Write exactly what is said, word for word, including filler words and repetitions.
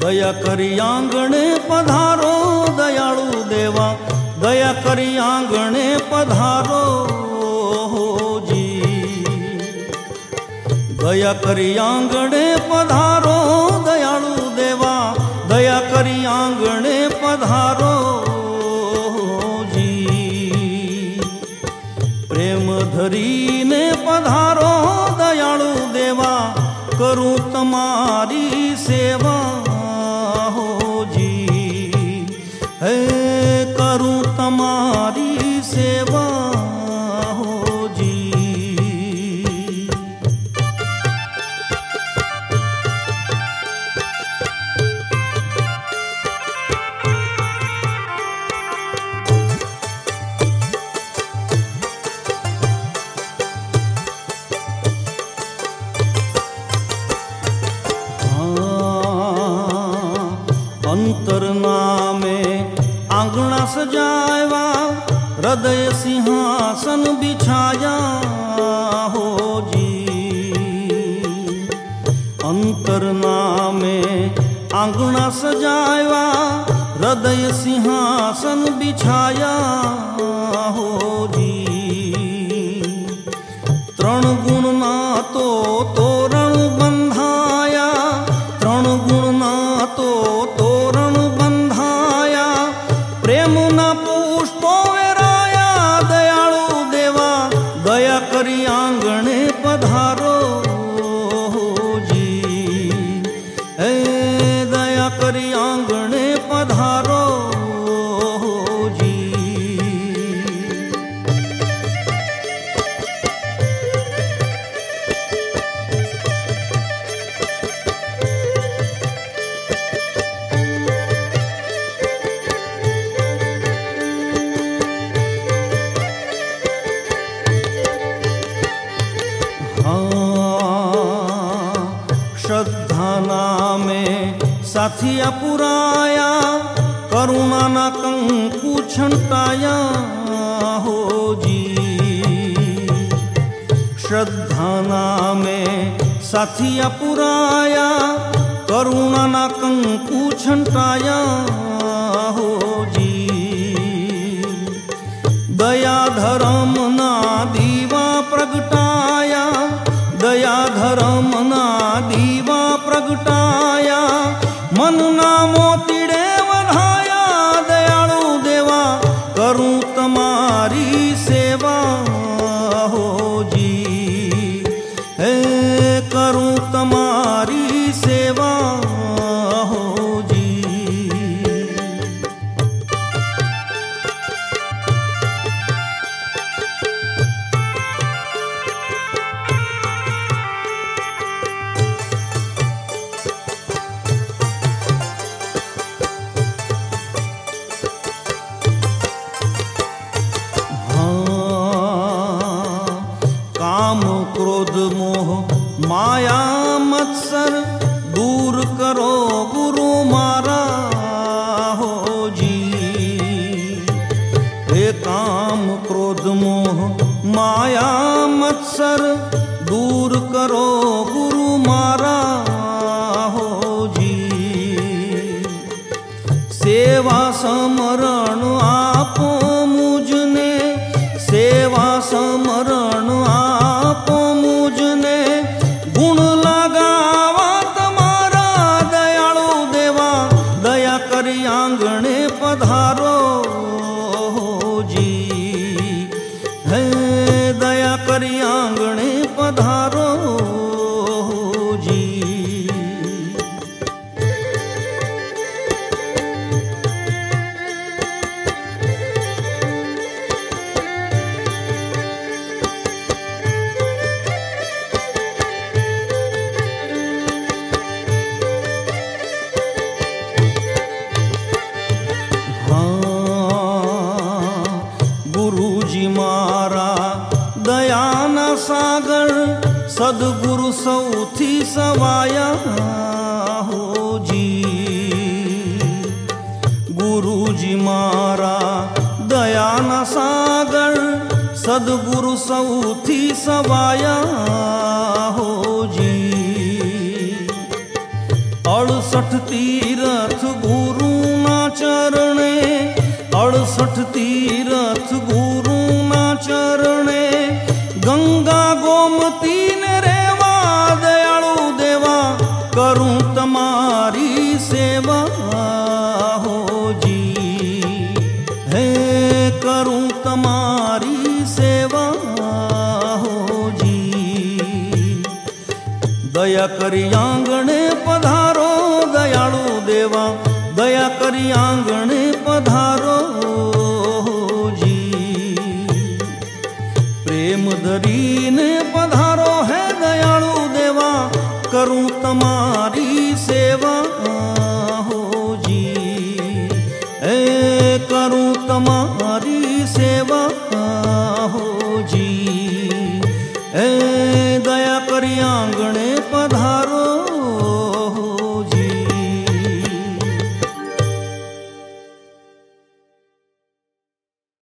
दया करी आंगणे पधारो दयाळु देवा, दया करी आंगणे पधारो जी। दया करी आंगणे पधारो दयाळु देवा, दया करी आंगणे पधारो जी। प्रेम धरीने पधारो दयाळु देवा, करूं तमारी सेवा हो जी। हे करूं तमारी सेवा हो जी। अंतरना में आंगना सजावा, हृदय सिंहासन बिछाया हो जी। अंतरना में आंगना सजावा, हृदय सिंहासन बिछाया हो जी। त्रण गुण ना तो तोरण बंधाया, त्रण गुण ना तो तोरण बंधाया, प्रेम ना पुष्पो वेराया दयाळु देवा, दया करी आंगणे पधारो जी। हे दया करी आंगणे पधारो जी। श्रद्धा में साथिया पुराया, करुणा ना कंकु छंटाया हो जी। श्रद्धा में साथिया पुराया, करुणा ना कंकु छंटाया हो जी। दया धर्म ना दीवा प्रगटाया, दया धर्म ना दीवा प्रगटाया, मन ना मोतीड़े वधाया दयाळु देवा, करूं तमारी सेवा हो जी। हे करूं तमारी सेवा हो जी। काम क्रोध मोह माया मत्सर दूर करो गुरु मारा हो जी। हे काम क्रोध मोह माया मत्सर दूर करो गुरु मारा हो जी। सेवा समरण आपो मुझने, सेवा समरण आपो मुझने, गुण लगावा तमारा दयाळु देवा, दया करी आंगणे पधारो जी। हे दया करी आंगणे पधारो जी। गुरुजी मारा दयाना सागर, सदगुरु सौथी सवाया हो जी। गुरुजी मारा दयाना सागर, सदगुरु सौथी सवाया हो जी। अड़सठ तीर दया करी आंगणे पधारो दयाळु देवा, दया करी आंगणे पधारो जी, प्रेम धरीने पधारो